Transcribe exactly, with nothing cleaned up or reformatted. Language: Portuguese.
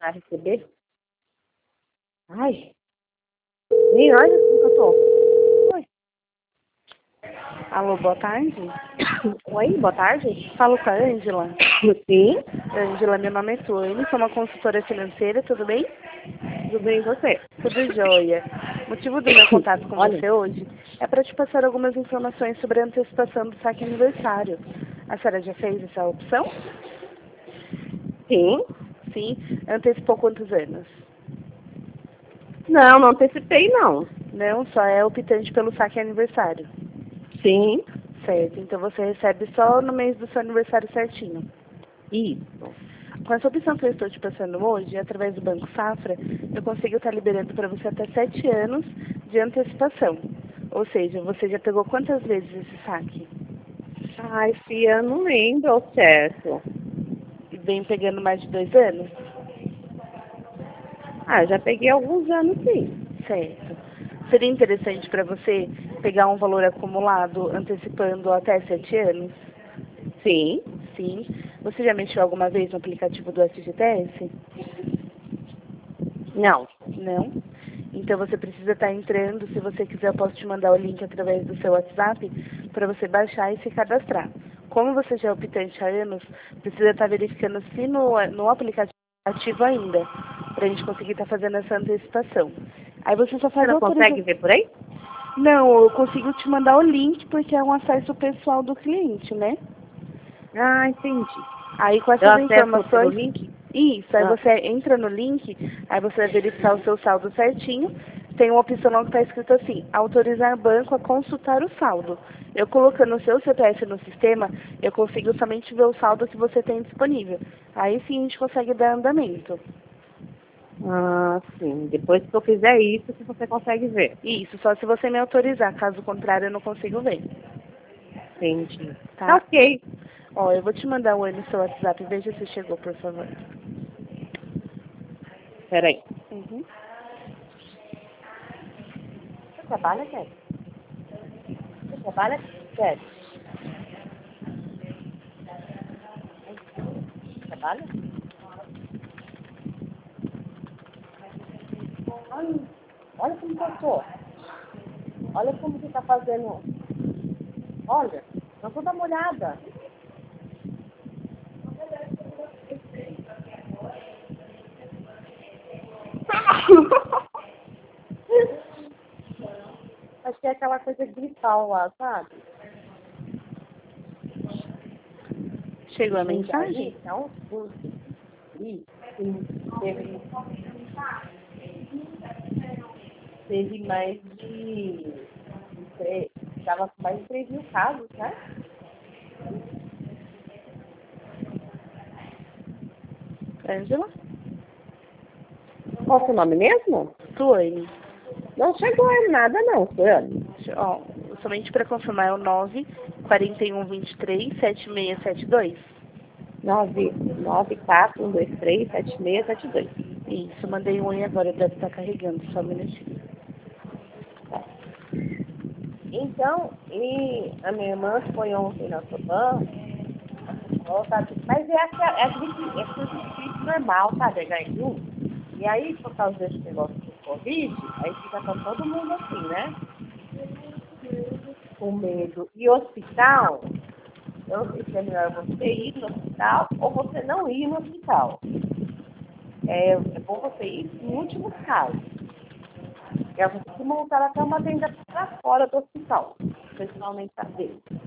a receber. Ai, nem olha assim que eu tô. Oi. Alô, boa tarde. Oi, boa tarde. Falo com a Ângela. Sim, Ângela, meu nome é Tuane, sou uma consultora financeira, tudo bem? tudo bem com você? Tudo jóia. O motivo do meu contato com Olha, você hoje é para te passar algumas informações sobre a antecipação do saque aniversário. A senhora já fez essa opção? sim. Sim. Antecipou quantos anos? Não, não antecipei, não. Não, só é optante pelo saque aniversário. Sim, Certo, então você recebe só no mês do seu aniversário certinho. isso. Com essa opção que eu estou te passando hoje, através do Banco Safra, eu consigo estar liberando para você até sete anos de antecipação. Ou seja, você já pegou quantas vezes esse saque? Ah, esse ano não lembro ao certo. E vem pegando mais de dois anos? Ah, já peguei alguns anos, sim. Certo. Seria interessante para você pegar um valor acumulado antecipando até sete anos? Sim, Sim. Você já mexeu alguma vez no aplicativo do F G T S? não. Não? Então você precisa estar entrando. Se você quiser, eu posso te mandar o link através do seu WhatsApp para você baixar e se cadastrar. Como você já é optante há anos, precisa estar verificando se no, no aplicativo é ativo ainda, para a gente conseguir estar fazendo essa antecipação. Aí você só Você faz não a consegue autorização. ver por aí? Não, eu consigo te mandar o link porque é um acesso pessoal do cliente, né? Ah, entendi. Aí com Eu essas acesso pelo informações, link? isso, aí Ah, você entra no link, aí você vai verificar o seu saldo certinho, tem uma opção lá que está escrito assim, autorizar banco a consultar o saldo. Eu colocando o seu C P F no sistema, eu consigo somente ver o saldo que você tem disponível. Aí sim a gente consegue dar andamento. ah, sim. Depois que eu fizer isso, que você consegue ver. Isso, só se você me autorizar, caso contrário eu não consigo ver, Entendi. Tá tá? ok. Ó, eu vou te mandar um oi no seu WhatsApp, veja se chegou, por favor. Peraí. Uhum. Você trabalha, Kézia? Você trabalha, Kézia? Você trabalha? Ai, olha como que eu tô. Olha como que tá fazendo. Olha, eu tô dando uma olhada. Acho que é aquela coisa gripal lá, sabe? Chegou a Gente, mensagem? aí tá um surto. E sim, teve, teve mais de. de Tava com mais de três mil casos, né? Ângela? Qual é o seu nome mesmo? Tuane. Não chegou a nada, não, Suane. Ó, somente para confirmar é o nove quatro um dois três sete seis sete dois. nove nove quatro um dois três sete seis sete dois. Isso, mandei um oi agora, deve estar carregando, só um minutinho. Então, e a minha irmã foi ontem na Soban, mas é, a, é, a gripe, é coisa de gripe normal, sabe? É H um. E aí, por causa desse negócio do Covid, aí fica com todo mundo assim, né? Com medo. E hospital, eu não sei se é melhor você ir no hospital ou você não ir no hospital. É, é bom você ir no último caso. É você se montar até uma tenda para fora do hospital, pessoalmente saber.